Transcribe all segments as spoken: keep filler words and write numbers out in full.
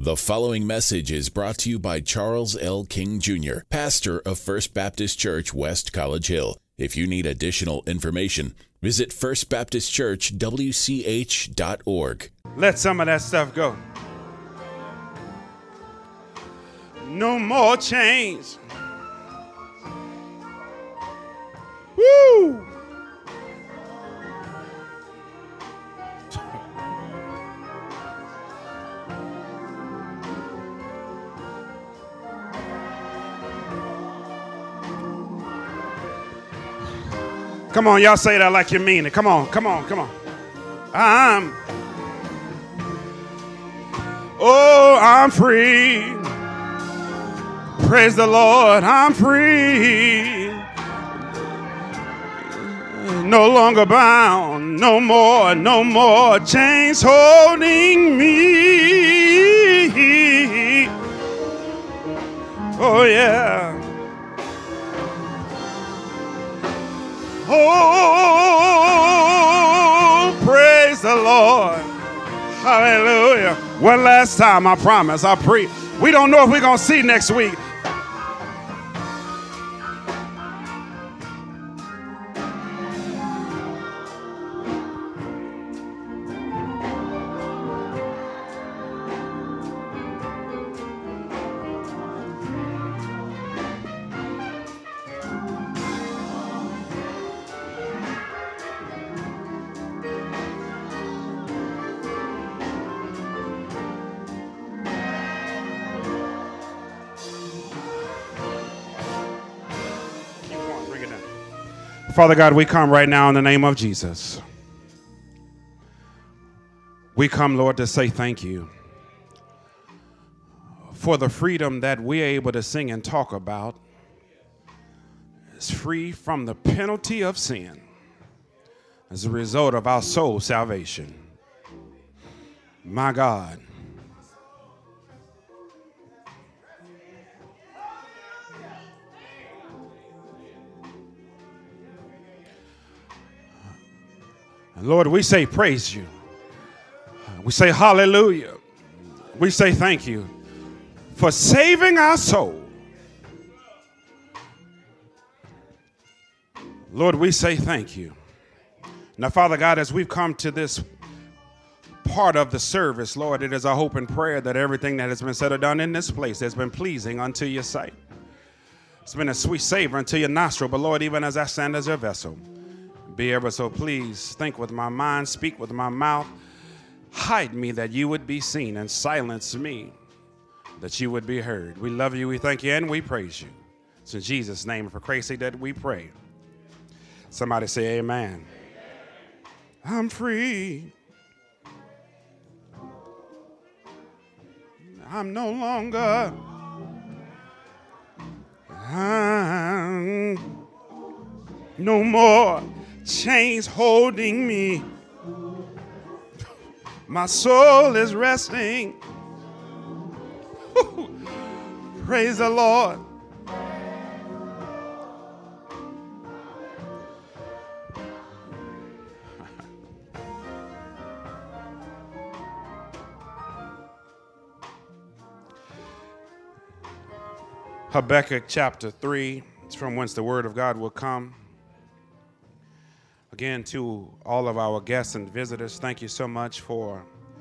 The following message is brought to you by Charles L. King Junior, pastor of First Baptist Church, West College Hill. If you need additional information, visit first baptist church w c h dot org. Let some of that stuff go. No more chains. Woo! Come on, y'all say that like you mean it. Come on, come on, come on. I'm, oh, I'm free. Praise the Lord, I'm free. No longer bound, no more, no more chains holding me. Oh, yeah. Oh, praise the Lord. Hallelujah. One last time, I promise. I pre. We don't know if we're going to see next week. Father God, we come right now in the name of Jesus. We come, Lord, to say thank you for the freedom that we're able to sing and talk about. It's free from the penalty of sin as a result of our soul salvation. My God. Lord, we say praise you. We say hallelujah. We say thank you for saving our soul. Lord, we say thank you. Now, Father God, as we've come to this part of the service, Lord, it is our hope and prayer that everything that has been said or done in this place has been pleasing unto your sight. It's been a sweet savor unto your nostril, but Lord, even as I stand as your vessel, be ever so pleased, think with my mind, speak with my mouth, hide me that you would be seen, and silence me that you would be heard. We love you, we thank you, and we praise you. It's in Jesus' name, for Christ's sake that we pray. Somebody say amen. Amen. I'm free. I'm no longer. I'm no more chains holding me. My soul is resting. Praise the Lord. Habakkuk chapter three, it's from whence the word of God will come. Again, to all of our guests and visitors, thank you so much for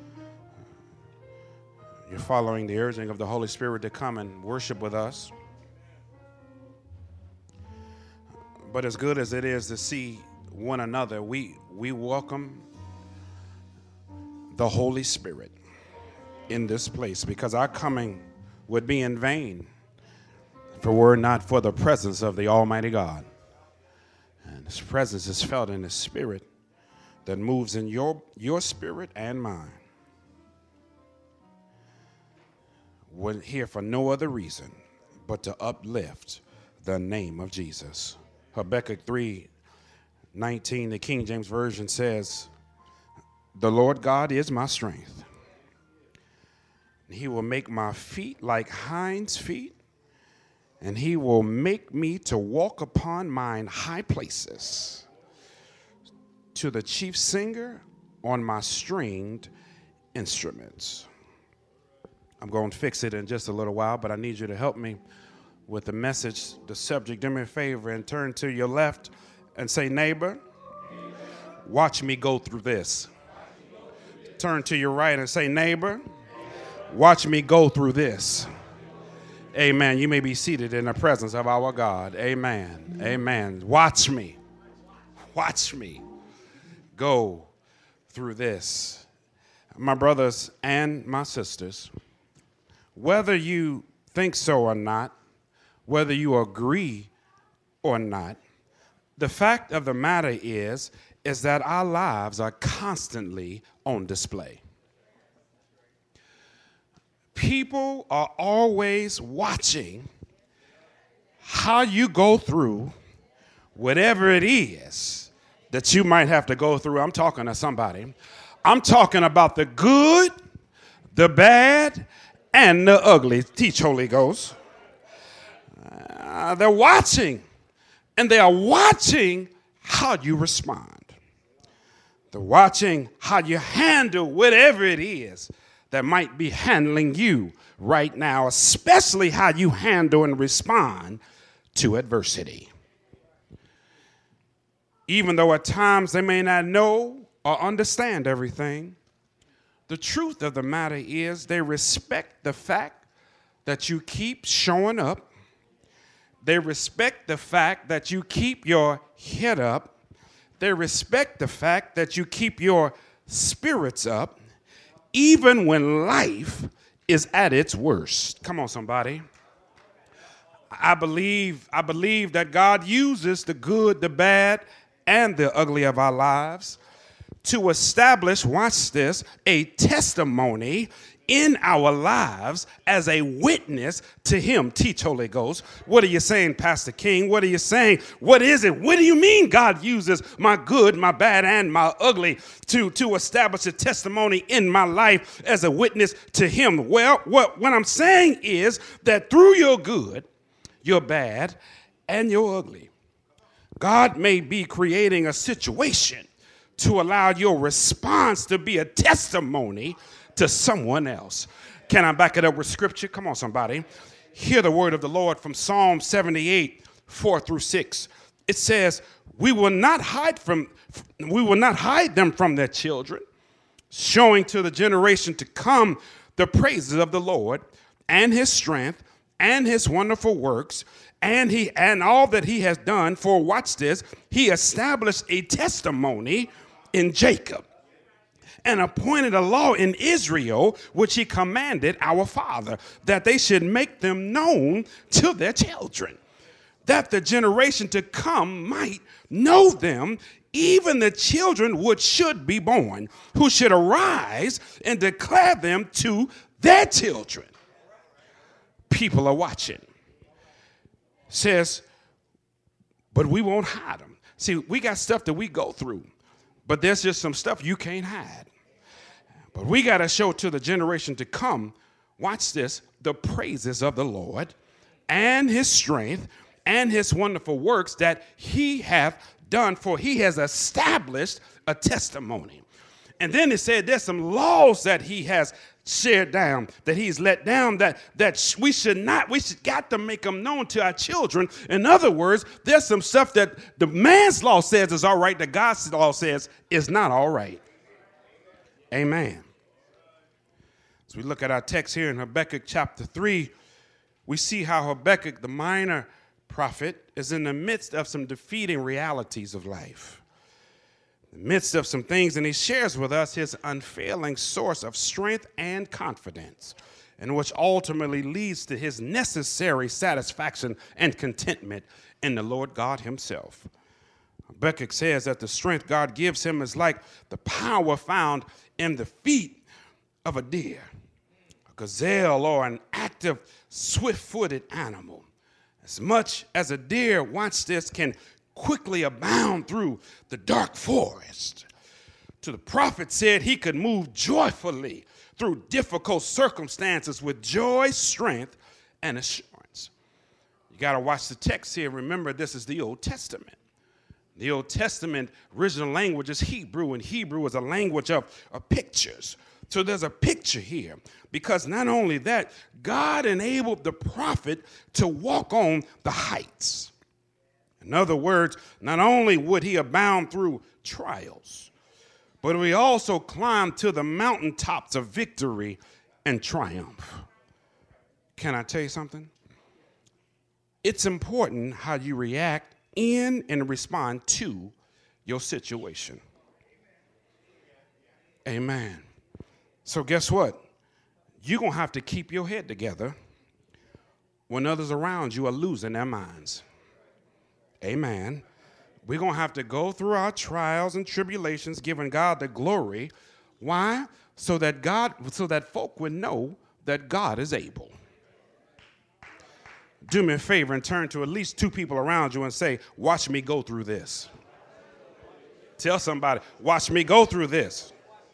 your following the urging of the Holy Spirit to come and worship with us. But as good as it is to see one another, we, we welcome the Holy Spirit in this place, because our coming would be in vain if it were not for the presence of the Almighty God. And his presence is felt in his spirit that moves in your, your spirit and mine. We're here for no other reason but to uplift the name of Jesus. Habakkuk three nineteen, the King James Version says, "The Lord God is my strength. He will make my feet like hinds' feet, and he will make me to walk upon mine high places. To the chief singer on my stringed instruments." I'm going to fix it in just a little while, but I need you to help me with the message, the subject. Do me a favor and turn to your left and say, neighbor, watch me go through this. Turn to your right and say, neighbor, watch me go through this. Amen. You may be seated in the presence of our God. Amen. Amen. Watch me. Watch me go through this. My brothers and my sisters, whether you think so or not, whether you agree or not, the fact of the matter is, is that our lives are constantly on display. People are always watching how you go through whatever it is that you might have to go through. I'm talking to somebody. I'm talking about the good, the bad, and the ugly. Teach, Holy Ghost. Uh, they're watching, and they are watching how you respond. They're watching how you handle whatever it is that might be handling you right now, especially how you handle and respond to adversity. Even though at times they may not know or understand everything, the truth of the matter is they respect the fact that you keep showing up. They respect the fact that you keep your head up. They respect the fact that you keep your spirits up, even when life is at its worst. Come on, somebody. I believe, I believe that God uses the good, the bad, and the ugly of our lives to establish, watch this, a testimony in our lives as a witness to him. Teach, Holy Ghost. What are you saying, Pastor King? What are you saying? What is it? What do you mean God uses my good, my bad, and my ugly to, to establish a testimony in my life as a witness to him? Well, what, what I'm saying is that through your good, your bad, and your ugly, God may be creating a situation to allow your response to be a testimony to someone else. Can I back it up with scripture? Come on, somebody. Hear the word of the Lord from Psalm seventy-eight, four through six. It says, we will not hide from, we will not hide them from their children, showing to the generation to come the praises of the Lord and his strength and his wonderful works and he and all that he has done. For watch this, he established a testimony in Jacob and appointed a law in Israel, which he commanded our father, that they should make them known to their children, that the generation to come might know them, even the children which should be born, who should arise and declare them to their children. People are watching. Says, but we won't hide them. See, we got stuff that we go through, but there's just some stuff you can't hide. But we got to show to the generation to come, watch this, the praises of the Lord and his strength and his wonderful works that he hath done, for he has established a testimony. And then it said there's some laws that he has shared down, that he's let down, that, that we should not, we should got to make them known to our children. In other words, there's some stuff that the man's law says is all right, that God's law says is not all right. Amen. As we look at our text here in Habakkuk chapter three, we see how Habakkuk, the minor prophet, is in the midst of some defeating realities of life, in the midst of some things, and he shares with us his unfailing source of strength and confidence, and which ultimately leads to his necessary satisfaction and contentment in the Lord God himself. Habakkuk says that the strength God gives him is like the power found in the feet of a deer, a gazelle, or an active, swift-footed animal. As much as a deer, watch this, can quickly abound through the dark forest, to the prophet said he could move joyfully through difficult circumstances with joy, strength, and assurance. You got to watch the text here. Remember, this is the Old Testament. The Old Testament original language is Hebrew, and Hebrew is a language of, of pictures. So there's a picture here, because not only that, God enabled the prophet to walk on the heights. In other words, not only would he abound through trials, but we also climbed to the mountaintops of victory and triumph. Can I tell you something? It's important how you react in and respond to your situation. Amen. So guess what? You're going to have to keep your head together when others around you are losing their minds. Amen. We're going to have to go through our trials and tribulations, giving God the glory. Why? So that God, so that folk would know that God is able. Do me a favor and turn to at least two people around you and say, watch me go through this. Tell somebody, watch me go through this.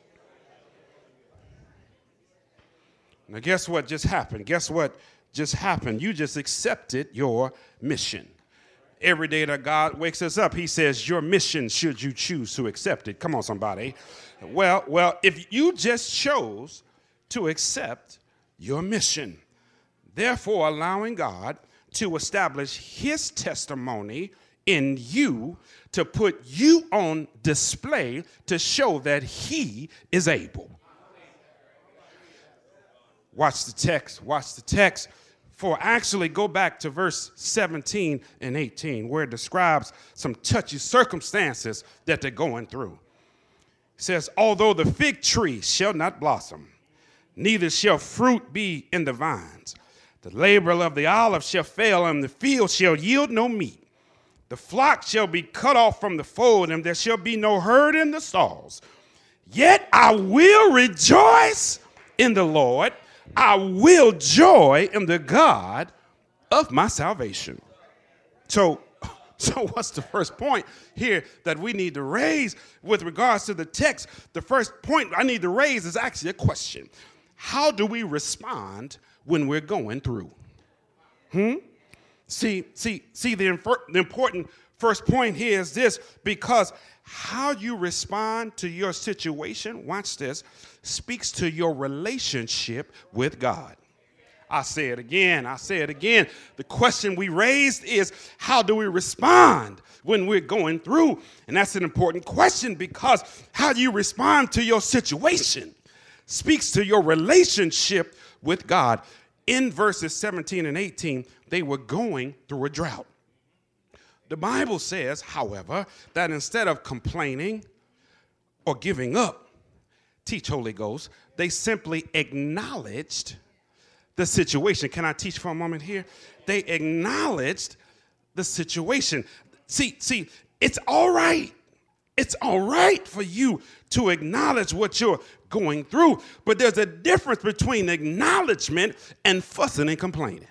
Now, guess what just happened? Guess what just happened? You just accepted your mission. Every day that God wakes us up, he says, your mission, should you choose to accept it. Come on, somebody. Well, well, if you just chose to accept your mission, therefore allowing God to establish his testimony in you, to put you on display to show that he is able. Watch the text, watch the text. For actually go back to verse seventeen and eighteen, where it describes some touchy circumstances that they're going through. It says, although the fig tree shall not blossom, neither shall fruit be in the vines, the labor of the olive shall fail, and the field shall yield no meat. The flock shall be cut off from the fold, and there shall be no herd in the stalls. Yet I will rejoice in the Lord. I will joy in the God of my salvation. So, so what's the first point here that we need to raise with regards to the text? The first point I need to raise is actually a question. How do we respond when we're going through? Hmm? See, see, see, the, infer- the important first point here is this, because how you respond to your situation, watch this, speaks to your relationship with God. I say it again, I say it again. The question we raised is, how do we respond when we're going through? And that's an important question, because how you respond to your situation speaks to your relationship with God. In verses seventeen and eighteen, they were going through a drought. The Bible says, however, that instead of complaining or giving up, teach Holy Ghost, they simply acknowledged the situation. Can I teach for a moment here? They acknowledged the situation. See, see, it's all right. It's all right for you to acknowledge what you're going through, but there's a difference between acknowledgement and fussing and complaining.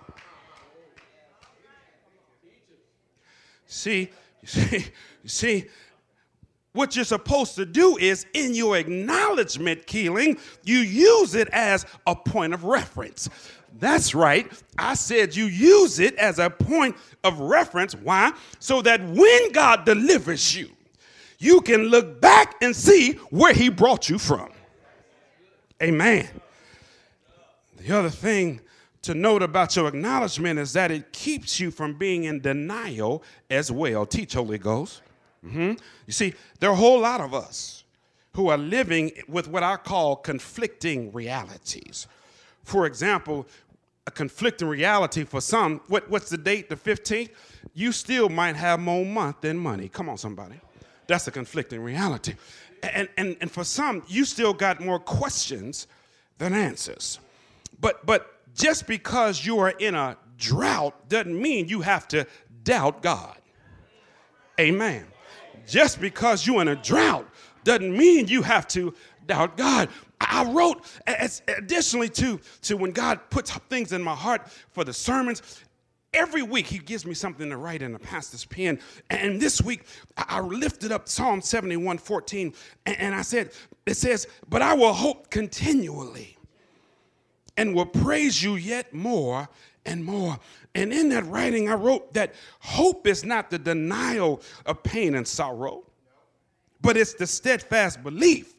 See, you see, you see, what you're supposed to do is, in your acknowledgement, Keeling, you use it as a point of reference. That's right. I said you use it as a point of reference. Why? So that when God delivers you, you can look back and see where he brought you from. Amen. The other thing to note about your acknowledgement is that it keeps you from being in denial as well. Teach, Holy Ghost. Mm-hmm. You see, there are a whole lot of us who are living with what I call conflicting realities. For example, a conflicting reality for some, what, what's the date, the fifteenth? You still might have more month than money. Come on, somebody. That's a conflicting reality. And, and, and for some, you still got more questions than answers. But, but just because you are in a drought doesn't mean you have to doubt God. Amen. Just because you're in a drought doesn't mean you have to doubt God. I wrote, as additionally to, to when God puts things in my heart for the sermons, every week he gives me something to write in a pastor's pen. And this week I lifted up Psalm seventy-one fourteen, and I said, it says, but I will hope continually and will praise you yet more and more. And in that writing, I wrote that hope is not the denial of pain and sorrow, but it's the steadfast belief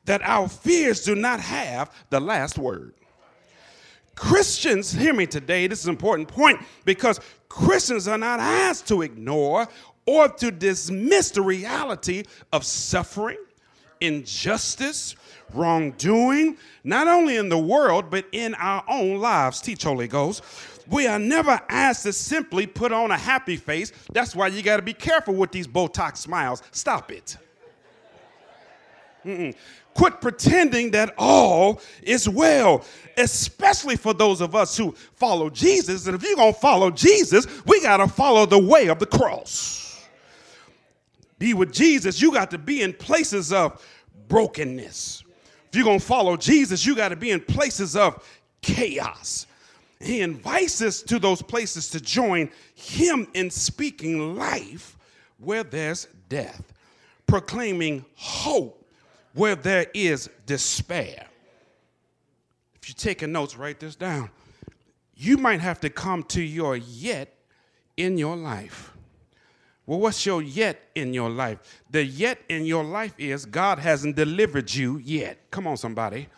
that our fears do not have the last word. Christians, hear me today, this is an important point, because Christians are not asked to ignore or to dismiss the reality of suffering, injustice, wrongdoing, not only in the world, but in our own lives. Teach, Holy Ghost. We are never asked to simply put on a happy face. That's why you got to be careful with these Botox smiles. Stop it. Mm-mm. Quit pretending that all is well, especially for those of us who follow Jesus. And if you're going to follow Jesus, we got to follow the way of the cross. Be with Jesus, you got to be in places of brokenness. If you're going to follow Jesus, you got to be in places of chaos. He invites us to those places to join him in speaking life where there's death, proclaiming hope where there is despair. If you're taking notes, write this down. You might have to come to your yet in your life. Well, what's your yet in your life? The yet in your life is God hasn't delivered you yet. Come on, somebody.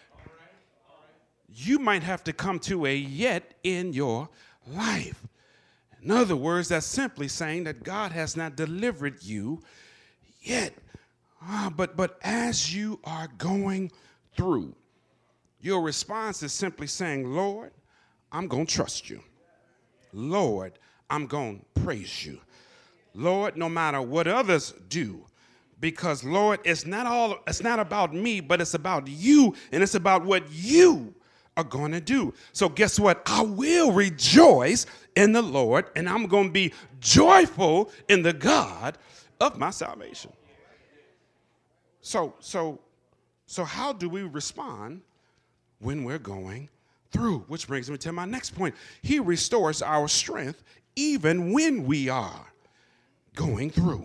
You might have to come to a yet in your life. In other words, that's simply saying that God has not delivered you yet. Ah, but, but as you are going through, your response is simply saying, Lord, I'm going to trust you. Lord, I'm going to praise you. Lord, no matter what others do, because, Lord, it's not all, it's not about me, but it's about you, and it's about what you are going to do. So guess what? I will rejoice in the Lord, and I'm going to be joyful in the God of my salvation. So, so, so how do we respond when we're going through? Which brings me to my next point. He restores our strength even when we are going through.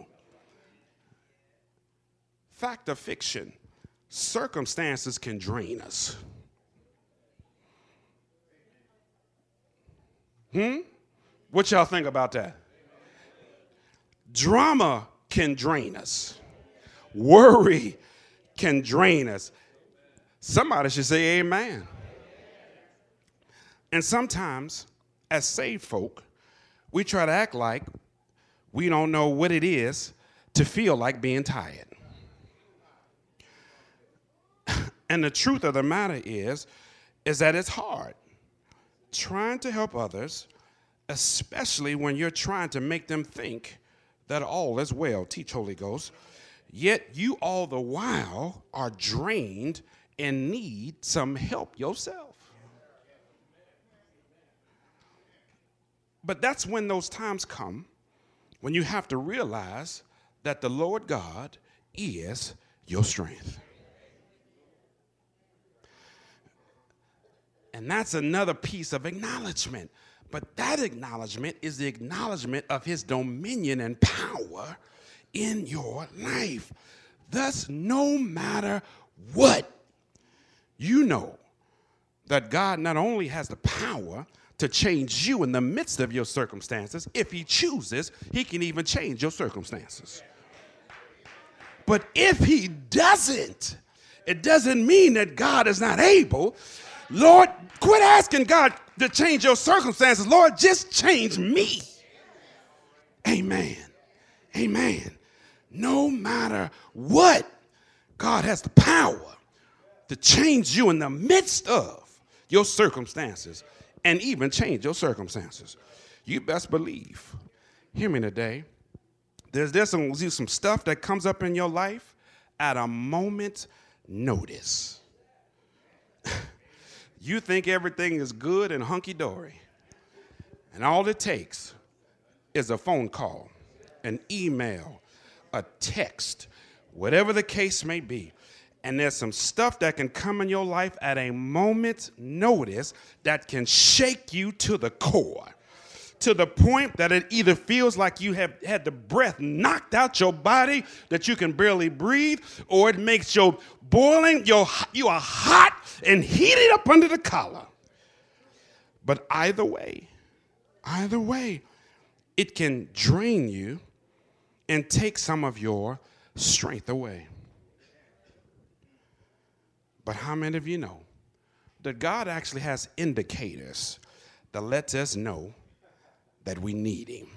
Fact or fiction, circumstances can drain us. Hmm? What y'all think about that? Drama can drain us. Worry can drain us. Somebody should say amen. And sometimes, as saved folk, we try to act like we don't know what it is to feel like being tired. And the truth of the matter is, is that it's hard trying to help others, especially when you're trying to make them think that all is well. Teach, Holy Ghost. Yet you all the while are drained and need some help yourself. But that's when those times come when you have to realize that the Lord God is your strength. And that's another piece of acknowledgement. But that acknowledgement is the acknowledgement of his dominion and power in your life. Thus, no matter what, you know that God not only has the power to change you in the midst of your circumstances, if he chooses, he can even change your circumstances. But if he doesn't, it doesn't mean that God is not able. Lord, quit asking God to change your circumstances. Lord, just change me. Amen. Amen. No matter what, God has the power to change you in the midst of your circumstances and even change your circumstances. You best believe. Hear me today. There's, there's some, some stuff that comes up in your life at a moment's notice. You think everything is good and hunky-dory. And all it takes is a phone call, an email, a text, whatever the case may be. And there's some stuff that can come in your life at a moment's notice that can shake you to the core, to the point that it either feels like you have had the breath knocked out your body, that you can barely breathe, or it makes your boiling, your, you are hot and heated up under the collar. But either way, either way, it can drain you and take some of your strength away. But how many of you know that God actually has indicators that lets us know that we need him?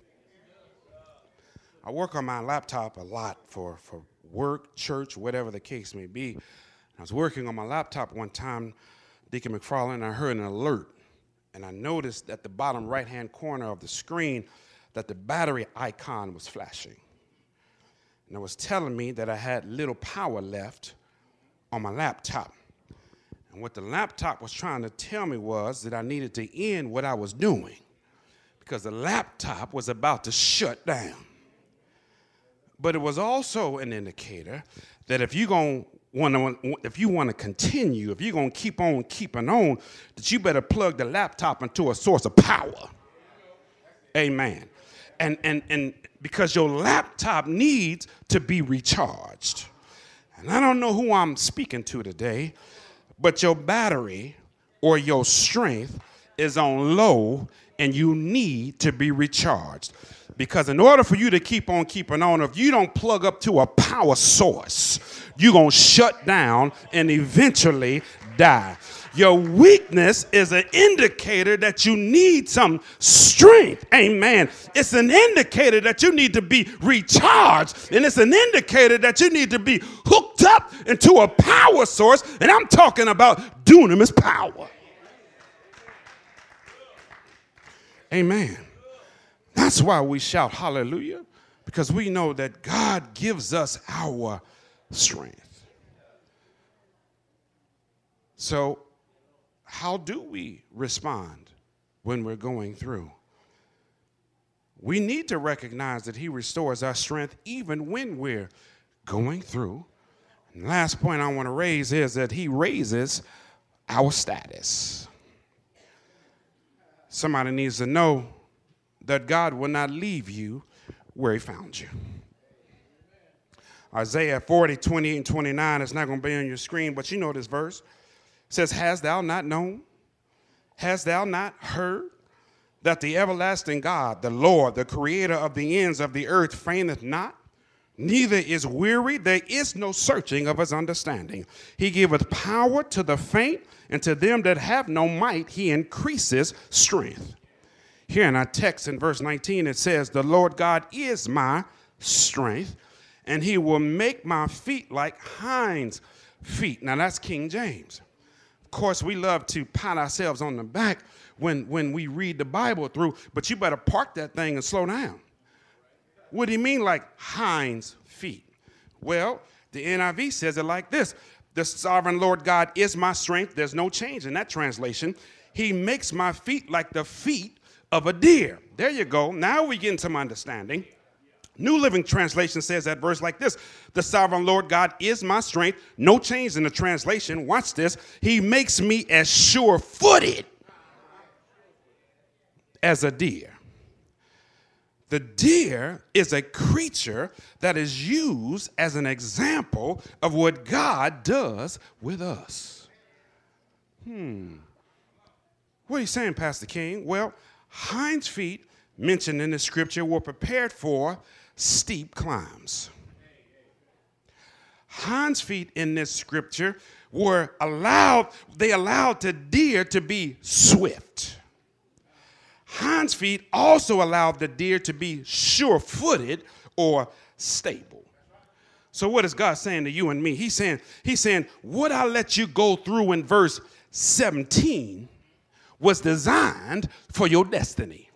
I work on my laptop a lot for, for work, church, whatever the case may be. I was working on my laptop one time, Deacon McFarland, and I heard an alert. And I noticed at the bottom right-hand corner of the screen that the battery icon was flashing. And it was telling me that I had little power left on my laptop. And what the laptop was trying to tell me was that I needed to end what I was doing because the laptop was about to shut down. But it was also an indicator that if you're going want to, if you want to continue, if you're going to keep on keeping on, that you better plug the laptop into a source of power. Amen. And and and because your laptop needs to be recharged. And I don't know who I'm speaking to today, but your battery or your strength is on low and you need to be recharged. Because in order for you to keep on keeping on, if you don't plug up to a power source, you're going to shut down and eventually die. Your weakness is an indicator that you need some strength. Amen. It's an indicator that you need to be recharged. And it's an indicator that you need to be hooked up into a power source. And I'm talking about dunamis power. Amen. That's why we shout hallelujah, because we know that God gives us our strength. So how do we respond when we're going through? We need to recognize that he restores our strength even when we're going through. And the last point I want to raise is that he raises our status. Somebody needs to know that God will not leave you where he found you. Isaiah forty, twenty-eight and twenty-nine, it's not going to be on your screen, but you know this verse. It says, hast thou not known? Hast thou not heard that the everlasting God, the Lord, the creator of the ends of the earth, fainteth not, neither is weary? There is no searching of his understanding. He giveth power to the faint, and to them that have no might he increases strength. Here in our text in verse nineteen, it says, the Lord God is my strength, and he will make my feet like hinds' feet. Now that's King James. Of course, we love to pat ourselves on the back when, when we read the Bible through, but you better park that thing and slow down. What do you mean like hinds' feet? Well, the N I V says it like this. The sovereign Lord God is my strength. There's no change in that translation. He makes my feet like the feet of a deer. There you go. Now we get some understanding. New Living Translation says that verse like this. The sovereign Lord God is my strength. No change in the translation. Watch this. He makes me as sure-footed as a deer. The deer is a creature that is used as an example of what God does with us. Hmm. What are you saying, Pastor King? Well, hinds' feet mentioned in the scripture were prepared for steep climbs. Hinds' feet in this scripture were allowed, they allowed the deer to be swift. Hinds' feet also allowed the deer to be sure-footed or stable. So what is God saying to you and me? He's saying, he's saying, what I let you go through in verse seventeen was designed for your destiny.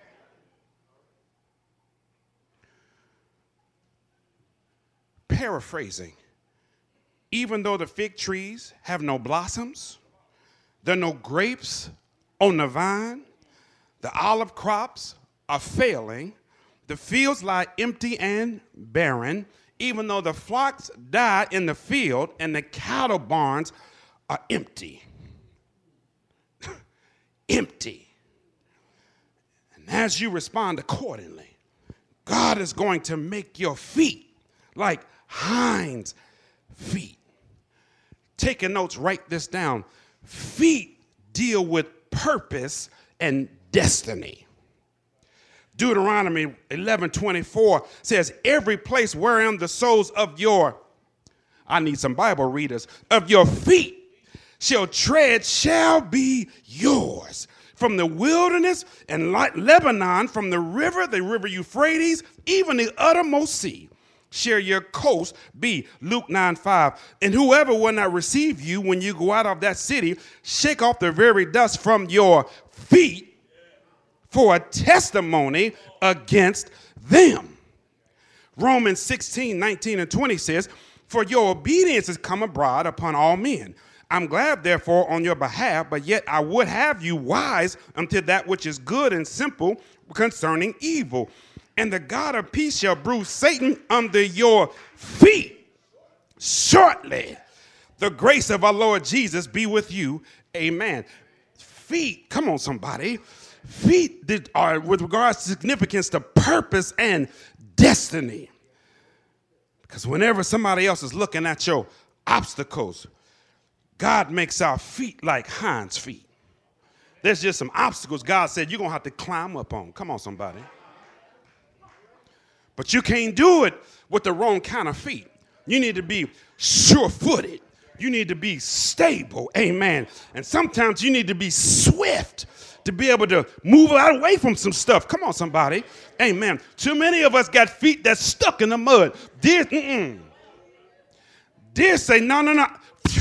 Paraphrasing, even though the fig trees have no blossoms, there are no grapes on the vine, the olive crops are failing, the fields lie empty and barren, even though the flocks die in the field and the cattle barns are empty. Empty. And as you respond accordingly, God is going to make your feet like hinds' feet. Taking notes, write this down. Feet deal with purpose and destiny. Deuteronomy eleven twenty-four says, every place wherein the soles of your I need some Bible readers. Of your feet shall tread shall be yours. From the wilderness and Lebanon, from the river, the river Euphrates, even the uttermost sea, shall your coast be. Luke nine five. And whoever will not receive you when you go out of that city, shake off the very dust from your feet for a testimony against them. Romans sixteen, nineteen, and twenty says, for your obedience is come abroad upon all men. I'm glad, therefore, on your behalf, but yet I would have you wise unto that which is good and simple concerning evil. And the God of peace shall bruise Satan under your feet shortly. The grace of our Lord Jesus be with you. Amen. Feet, come on, somebody. Feet that are with regards to significance to purpose and destiny. Because whenever somebody else is looking at your obstacles, God makes our feet like hinds feet. There's just some obstacles God said you're going to have to climb up on. Come on, somebody. But you can't do it with the wrong kind of feet. You need to be sure-footed. You need to be stable. Amen. And sometimes you need to be swift to be able to move out away from some stuff. Come on, somebody. Amen. Too many of us got feet that's stuck in the mud. Dear, mm-mm. Dear say, no, no, no.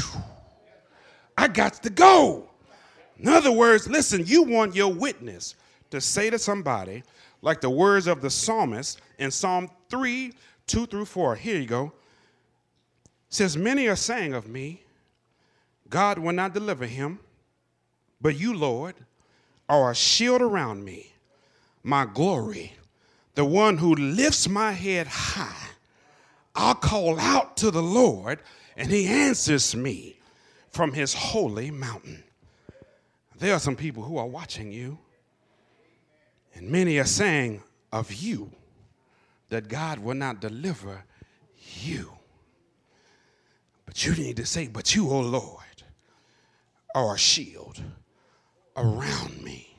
I got to go. In other words, listen, you want your witness to say to somebody, like the words of the psalmist in Psalm three, two through four. Here you go. It says, many are saying of me, God will not deliver him, but you, Lord, are a shield around me, my glory, the one who lifts my head high. I'll call out to the Lord, and he answers me from his holy mountain. There are some people who are watching you, and many are saying of you that God will not deliver you. But you need to say, but you, O Lord, are a shield around me.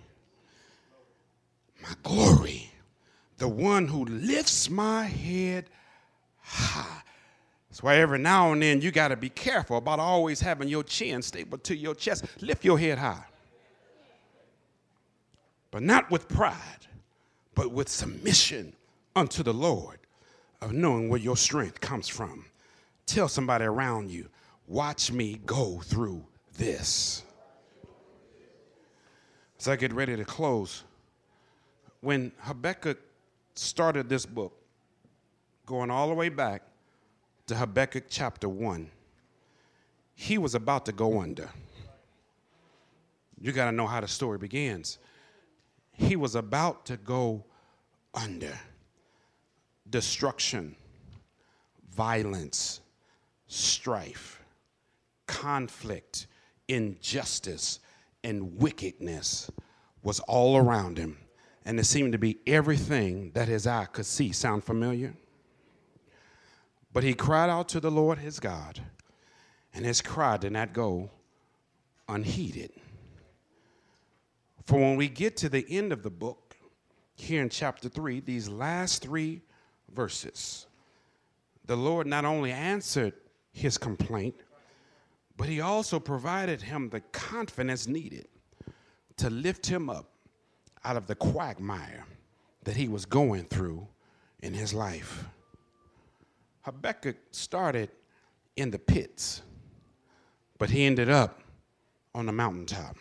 My glory, the one who lifts my head high. That's why every now and then you got to be careful about always having your chin stable to your chest. Lift your head high. But not with pride, but with submission unto the Lord, of knowing where your strength comes from. Tell somebody around you, watch me go through this. As I get ready to close, when Habakkuk started this book, going all the way back to Habakkuk chapter one, he was about to go under. You got to know how the story begins. He was about to go under. Destruction, violence, strife, conflict, injustice, and wickedness was all around him. And it seemed to be everything that his eye could see. Sound familiar? But he cried out to the Lord his God, and his cry did not go unheeded. For when we get to the end of the book, here in chapter three, these last three verses, the Lord not only answered his complaint, but he also provided him the confidence needed to lift him up out of the quagmire that he was going through in his life. Habakkuk started in the pits, but he ended up on the mountaintop.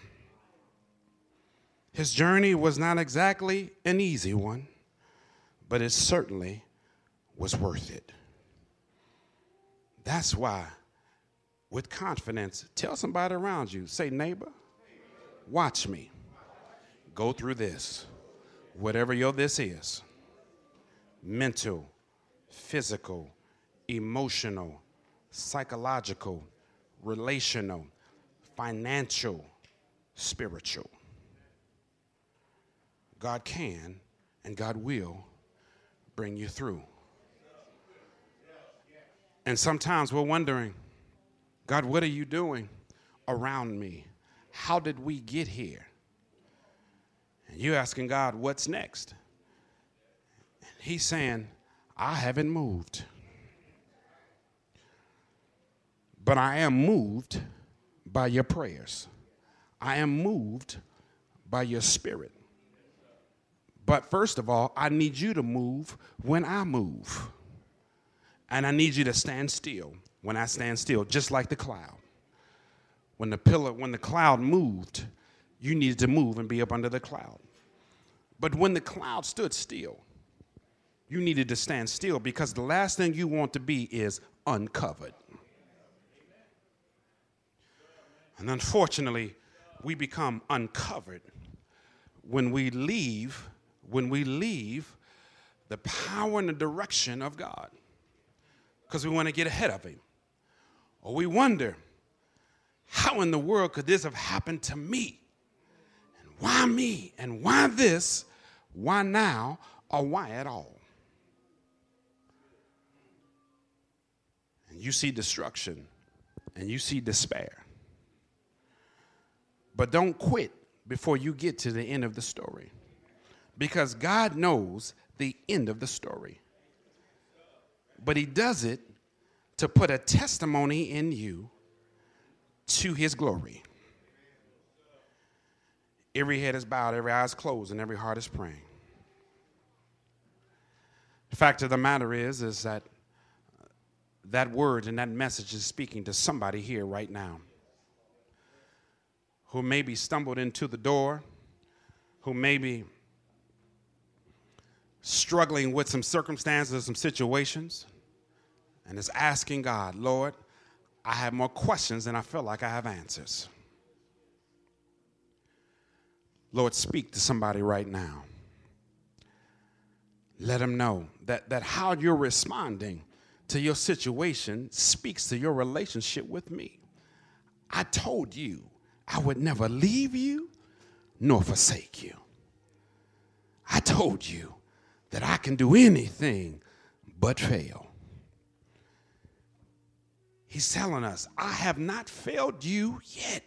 His journey was not exactly an easy one, but it certainly was worth it. That's why, with confidence, tell somebody around you, say, neighbor, watch me go through this, whatever your this is, mental, physical, emotional, psychological, relational, financial, spiritual. God can and God will bring you through. And sometimes we're wondering, God, what are you doing around me? How did we get here? And you're asking God, what's next? And he's saying, I haven't moved. but I am moved by your prayers. I am moved by your spirit. But first of all, I need you to move when I move. And I need you to stand still when I stand still, just like the cloud. When the pillar, when the cloud moved, you needed to move and be up under the cloud. But when the cloud stood still, you needed to stand still, because the last thing you want to be is uncovered. And unfortunately, we become uncovered when we leave, when we leave the power and the direction of God, because we want to get ahead of him. Or we wonder, how in the world could this have happened to me? And why me? And why this? Why now? Or why at all? And you see destruction and you see despair. But don't quit before you get to the end of the story, because God knows the end of the story. But he does it to put a testimony in you to his glory. Every head is bowed, every eye is closed, and every heart is praying. The fact of the matter is, is that that word and that message is speaking to somebody here right now who maybe stumbled into the door, who may be struggling with some circumstances, some situations, and is asking God, Lord, I have more questions than I feel like I have answers. Lord, speak to somebody right now. Let them know that, that how you're responding to your situation speaks to your relationship with me. I told you I would never leave you nor forsake you. I told you that I can do anything but fail. He's telling us, I have not failed you yet.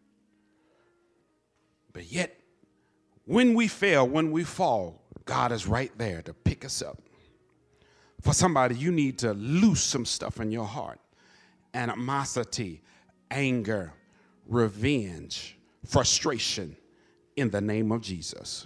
But yet, when we fail, when we fall, God is right there to pick us up. For somebody, you need to loose some stuff in your heart. Animosity, anger, revenge, frustration, in the name of Jesus.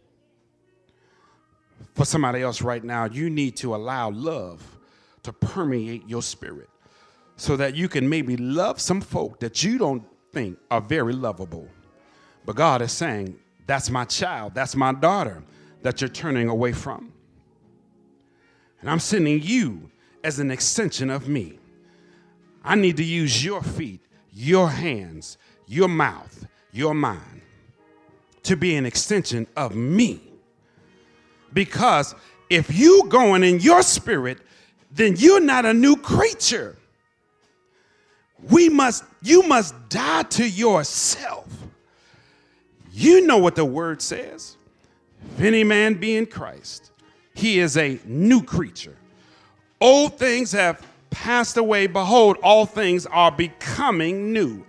For somebody else right now, you need to allow love to permeate your spirit so that you can maybe love some folk that you don't think are very lovable. But God is saying, that's my child, that's my daughter that you're turning away from. And I'm sending you as an extension of me. I need to use your feet, your hands, your mouth, your mind to be an extension of me. Because if you going in your spirit, then you're not a new creature. We must, you must die to yourself. You know what the word says. If any man be in Christ, he is a new creature. Old things have passed away. Behold, all things are becoming new.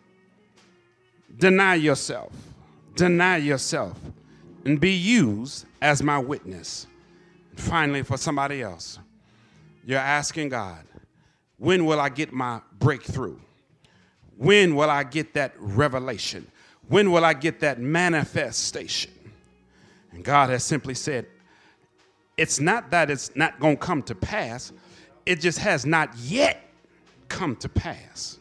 Deny yourself. Deny yourself and be used as my witness. And finally, for somebody else, you're asking God, when will I get my breakthrough? When will I get that revelation? When will I get that manifestation? And God has simply said, it's not that it's not going to come to pass. It just has not yet come to pass.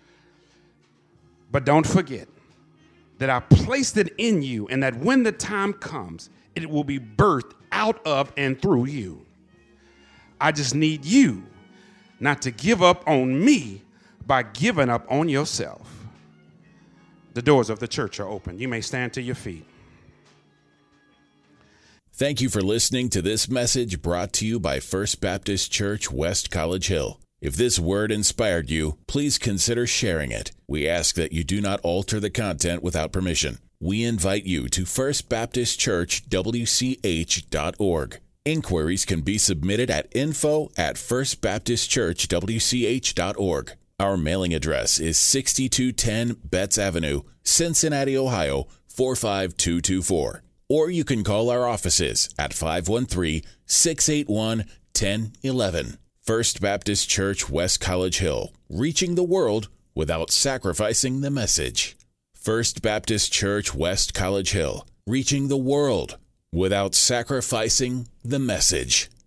But don't forget that I placed it in you, and that when the time comes, it will be birthed out of and through you. I just need you not to give up on me by giving up on yourself. The doors of the church are open. You may stand to your feet. Thank you for listening to this message brought to you by First Baptist Church, West College Hill. If this word inspired you, please consider sharing it. We ask that you do not alter the content without permission. We invite you to first baptist church w c h dot org. Inquiries can be submitted at info at first baptist church w c h dot org. Our mailing address is sixty-two ten Betts Avenue, Cincinnati, Ohio, four five two two four. Or you can call our offices at five one three, six eight one, one zero one one. First Baptist Church, West College Hill, reaching the world without sacrificing the message. First Baptist Church, West College Hill, reaching the world without sacrificing the message.